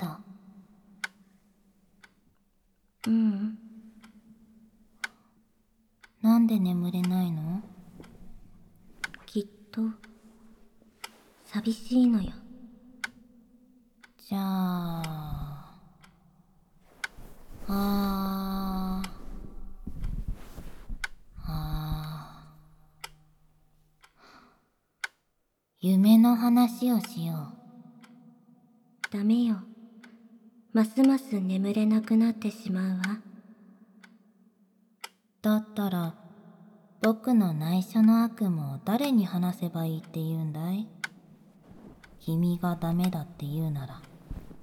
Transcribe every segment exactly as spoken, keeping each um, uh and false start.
た。 ううん。 なんで眠れないの？ きっと寂しいのよ。 じゃあ、あー、あー、夢の話をしよダメよ。ますます眠れなくなってしまうわ。 だったら、僕の内緒の悪夢を誰に話せばいいって言うんだい？君がダメだって言うなら。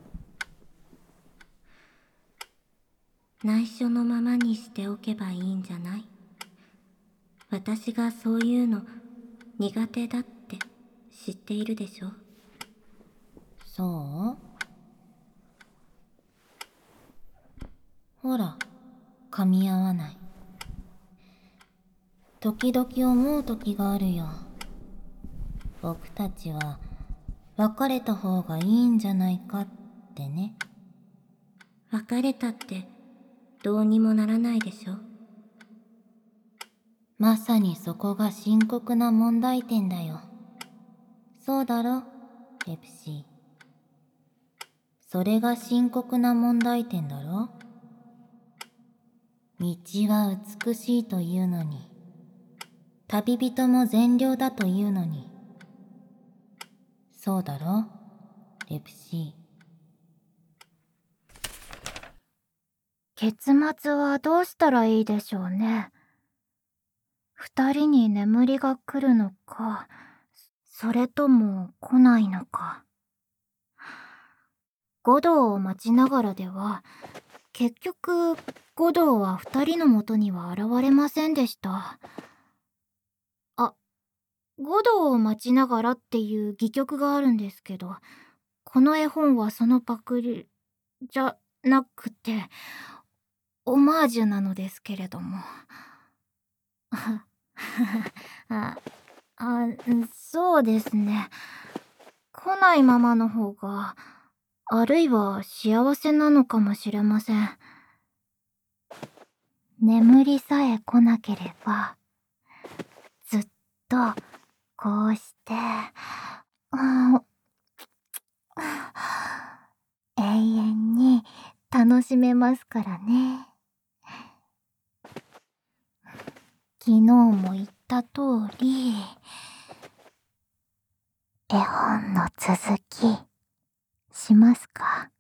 内緒のままにしておけばいいんじゃない？私がそういうの苦手だって知っているでしょ？ そう？ほら、噛み合わない。時々思う時があるよ。僕たちは別れた方がいいんじゃないかってね。 別れたってどうにもならないでしょ？ まさにそこが深刻な問題点だよ。そうだろ、ペプシー。それが深刻な問題点だろ。道は美しいというのに、旅人も善良だというのに。そうだろ、ペプシー。 結末はどうしたらいいでしょうね。二人に眠りが来るのか、それとも来ないのか。五道を待ちながらでは、結局五道は二人のもとには現れませんでした。あ、五道を待ちながらっていう戯曲があるんですけど、この絵本はそのパクリじゃなくて、オマージュなのですけれども。あ、あ、そうですね。来ないままの方が、あるいは幸せなのかもしれません。眠りさえ来なければ、ずっとこうして、あ永遠に楽しめますからね。昨日も言った通り、絵本の続きしますか？